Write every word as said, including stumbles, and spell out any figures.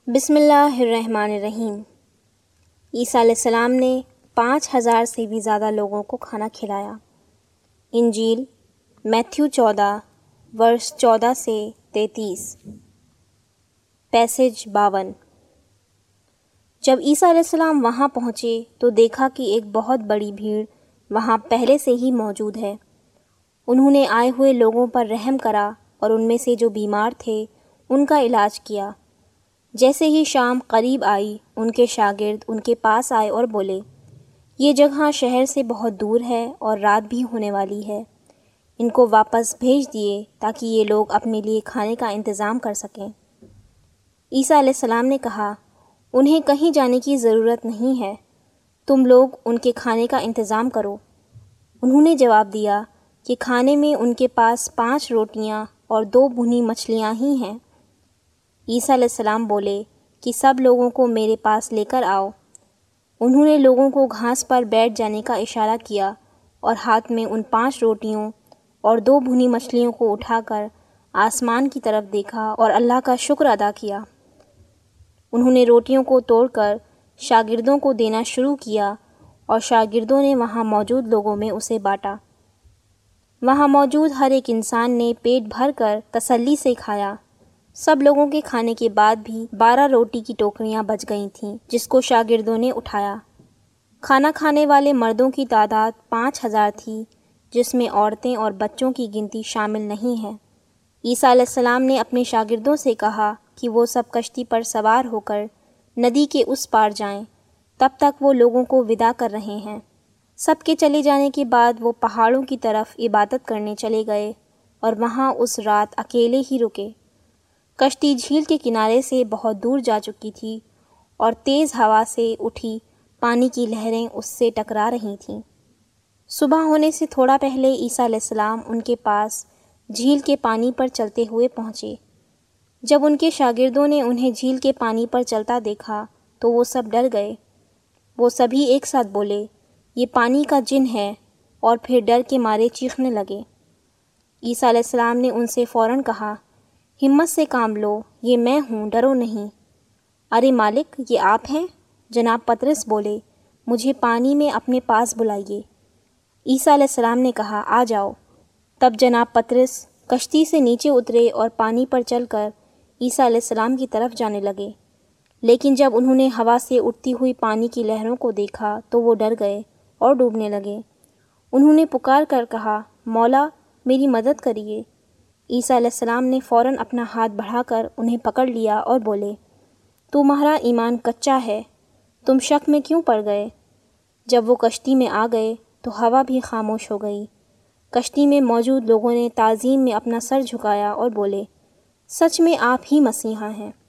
بسم اللہ الرحمن الرحیم۔ عیسیٰ علیہ السلام نے پانچ ہزار سے بھی زیادہ لوگوں کو کھانا کھلایا۔ انجیل میتھیو چودہ ورس چودہ سے تینتیس۔ پیسج باون۔ جب عیسیٰ علیہ السلام وہاں پہنچے تو دیکھا کہ ایک بہت بڑی بھیڑ وہاں پہلے سے ہی موجود ہے۔ انہوں نے آئے ہوئے لوگوں پر رحم کرا اور ان میں سے جو بیمار تھے ان کا علاج کیا۔ جیسے ہی شام قریب آئی، ان کے شاگرد ان کے پاس آئے اور بولے، یہ جگہ شہر سے بہت دور ہے اور رات بھی ہونے والی ہے، ان کو واپس بھیج دیے تاکہ یہ لوگ اپنے لیے کھانے کا انتظام کر سکیں۔ عیسیٰ علیہ السلام نے کہا، انہیں کہیں جانے کی ضرورت نہیں ہے، تم لوگ ان کے کھانے کا انتظام کرو۔ انہوں نے جواب دیا کہ کھانے میں ان کے پاس پانچ روٹیاں اور دو بھنی مچھلیاں ہی ہیں۔ عیسیٰ علیہ السلام بولے کہ سب لوگوں کو میرے پاس لے کر آؤ۔ انہوں نے لوگوں کو گھاس پر بیٹھ جانے کا اشارہ کیا اور ہاتھ میں ان پانچ روٹیوں اور دو بھنی مچھلیوں کو اٹھا کر آسمان کی طرف دیکھا اور اللہ کا شکر ادا کیا۔ انہوں نے روٹیوں کو توڑ کر شاگردوں کو دینا شروع کیا اور شاگردوں نے وہاں موجود لوگوں میں اسے بانٹا۔ وہاں موجود ہر ایک انسان نے پیٹ بھر کر تسلی سے کھایا۔ سب لوگوں کے کھانے کے بعد بھی بارہ روٹی کی ٹوکریاں بچ گئی تھیں جس کو شاگردوں نے اٹھایا۔ کھانا کھانے والے مردوں کی تعداد پانچ ہزار تھی، جس میں عورتیں اور بچوں کی گنتی شامل نہیں ہے۔ عیسیٰ علیہ السلام نے اپنے شاگردوں سے کہا کہ وہ سب کشتی پر سوار ہو کر ندی کے اس پار جائیں، تب تک وہ لوگوں کو وداع کر رہے ہیں۔ سب کے چلے جانے کے بعد وہ پہاڑوں کی طرف عبادت کرنے چلے گئے اور وہاں اس رات اکیلے ہی رکے۔ کشتی جھیل کے کنارے سے بہت دور جا چکی تھی اور تیز ہوا سے اٹھی پانی کی لہریں اس سے ٹکرا رہی تھیں۔ صبح ہونے سے تھوڑا پہلے عیسیٰ علیہ السلام ان کے پاس جھیل کے پانی پر چلتے ہوئے پہنچے۔ جب ان کے شاگردوں نے انہیں جھیل کے پانی پر چلتا دیکھا تو وہ سب ڈر گئے۔ وہ سبھی ایک ساتھ بولے، یہ پانی کا جن ہے، اور پھر ڈر کے مارے چیخنے لگے۔ عیسیٰ علیہ السلام نے ان سے فوراً کہا، ہمت سے کام لو، یہ میں ہوں، ڈرو نہیں۔ ارے مالک، یہ آپ ہیں؟ جناب پطرس بولے، مجھے پانی میں اپنے پاس بلائیے۔ عیسیٰ علیہ السلام نے کہا، آ جاؤ۔ تب جناب پطرس کشتی سے نیچے اترے اور پانی پر چل کر عیسیٰ علیہ السلام کی طرف جانے لگے۔ لیکن جب انہوں نے ہوا سے اٹھتی ہوئی پانی کی لہروں کو دیکھا تو وہ ڈر گئے اور ڈوبنے لگے۔ انہوں نے پکار کر کہا، مولا، میری مدد کریے۔ عیسیٰ علیہ السلام نے فوراً اپنا ہاتھ بڑھا کر انہیں پکڑ لیا اور بولے، تمہارا ایمان کچا ہے، تم شک میں کیوں پڑ گئے؟ جب وہ کشتی میں آ گئے تو ہوا بھی خاموش ہو گئی۔ کشتی میں موجود لوگوں نے تعظیم میں اپنا سر جھکایا اور بولے، سچ میں آپ ہی مسیحا ہیں۔